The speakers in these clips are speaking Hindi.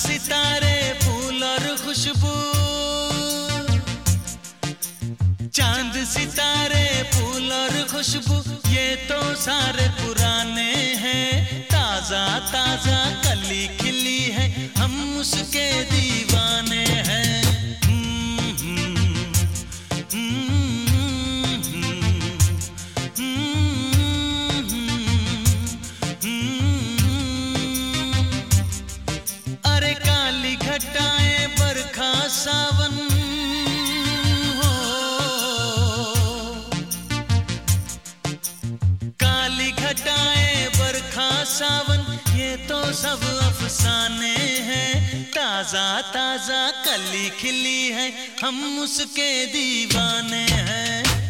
सितारे फूल और खुशबू, चांद सितारे फूल और खुशबू ये तो सारे पुराने हैं। ताजा ताजा कली खिली है, हम उसके दीवाने हैं। अरे काली घटाएं बरखा सावन हो, काली घटाएं बरखा सावन ये तो सब अफसाने हैं। ताजा ताजा कली खिली है, हम उसके दीवाने हैं।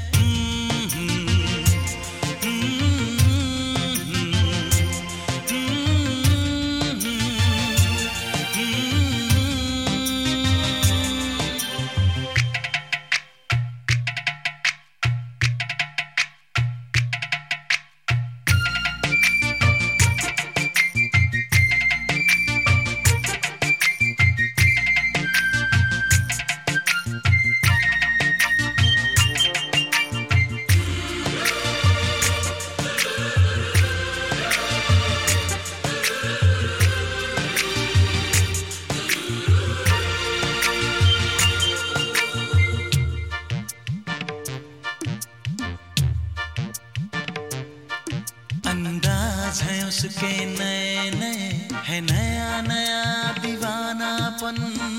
अंदाज है उसके नए नए, है नया नया दीवानापन।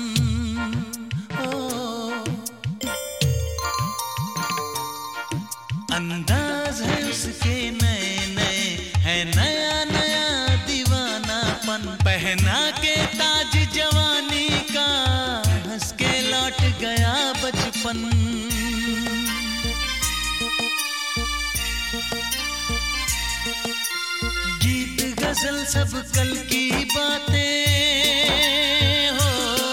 ओ अंदाज है उसके नए नए, है नया नया दीवानापन। पहना के ताज जवानी का, हंस के लौट गया बचपन। गजल सब कल की बातें हो,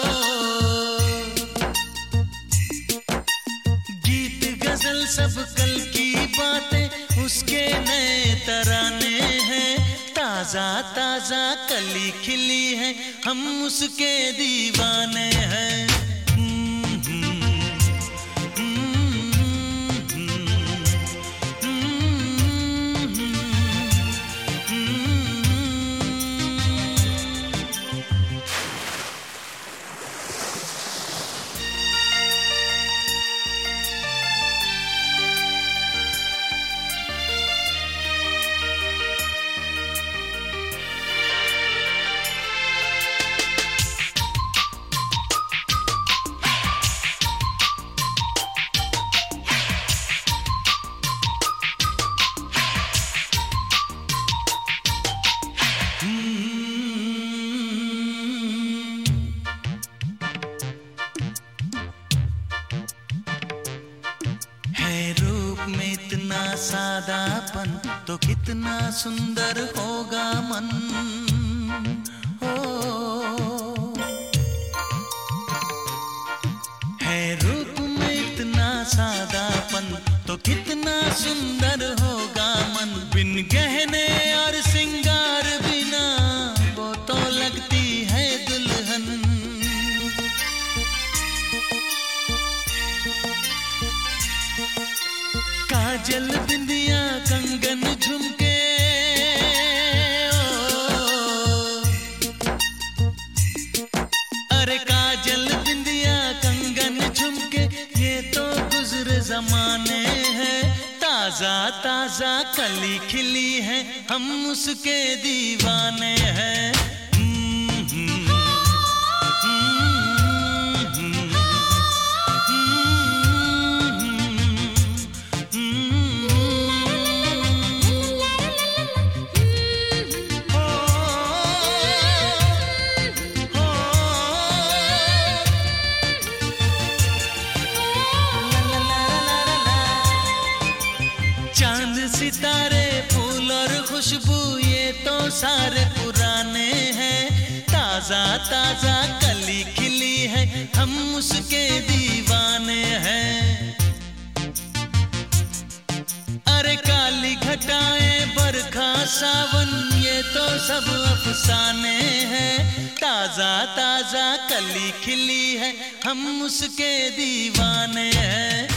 गीत गजल सब कल की बातें उसके नए तराने हैं। ताजा ताजा कली खिली है, हम उसके दीवाने हैं। में इतना सादापन तो कितना सुंदर होगा मन। हो है रूप में इतना सादापन तो कितना सुंदर होगा मन। बिन गहने और सिंगार बिना वो तो लगती है दुल्हन। काजल बिंदिया कंगन झुमके अरे काजल बिंदिया कंगन झुमके ये तो गुजरे जमाने हैं। ताजा ताजा कली खिली है हम उसके दीवाने हैं। चांद सितारे फूल और खुशबू ये तो सारे पुराने हैं। ताजा ताजा कली खिली है हम उसके दीवाने हैं। अरे काली घटाएं बरखा सावन ये तो सब अफसाने हैं। ताजा ताजा कली खिली है, हम उसके दीवाने हैं।